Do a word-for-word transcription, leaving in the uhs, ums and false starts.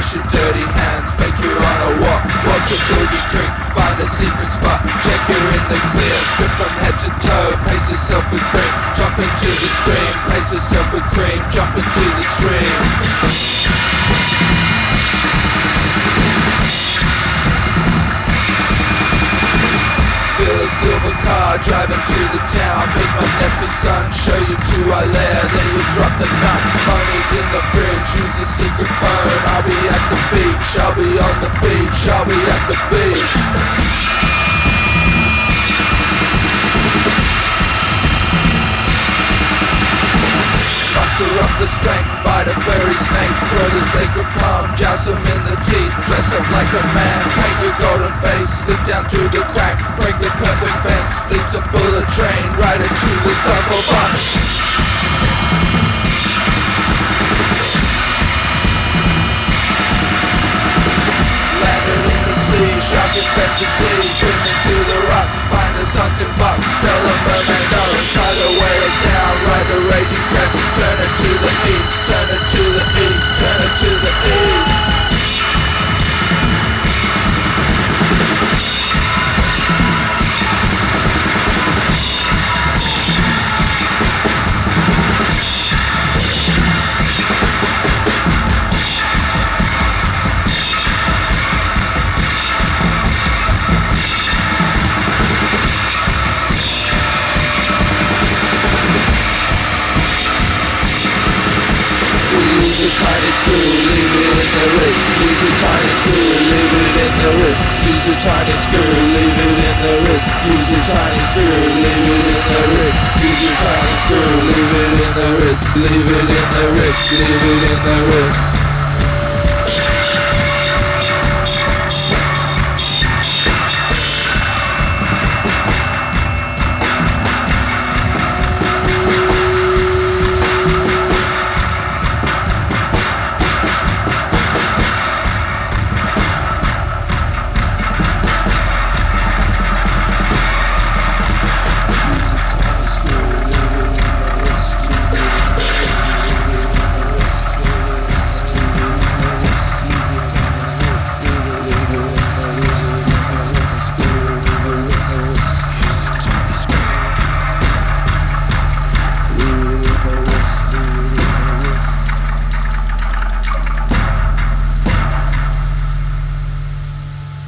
wash your dirty hands, fake you're on a walk. Walk to Boogie Creek, find a secret spot. Check you're in the clear, strip from head to toe. Pace yourself with cream, jump into the stream. Pace yourself with cream, jump into the stream. Steal a silver car, driving to the town. Pick my nephew's son, show you to our lair. Then you drop the nut, money's in the fridge. Use a secret phone, I'll be at the beach. I'll be on the beach, I'll be at the beach. Muster up the strength, fight a furry snake. Throw the sacred palm, joust him in the teeth. Dress up like a man, paint your golden face. Slip down through the cracks, break the perfect fence. Lease a bullet train, ride it to the circle bus. Landed in the sea, shark infested seas. Swimming to the rocks, find a sunken box. Tell a mermaid no, tie the whales down. Ride the raging crest, turn it to the east. Turn it to the east, turn it to the east. Use a tiny screw, leave it in the wrist. Use a tiny screw, leave it in the wrist. Use a tiny screw, leave it in the wrist. Use a tiny screw, leave it in the wrist. Use a tiny screw, leave it in the wrist. Leave it in the wrist, leave it in the wrist.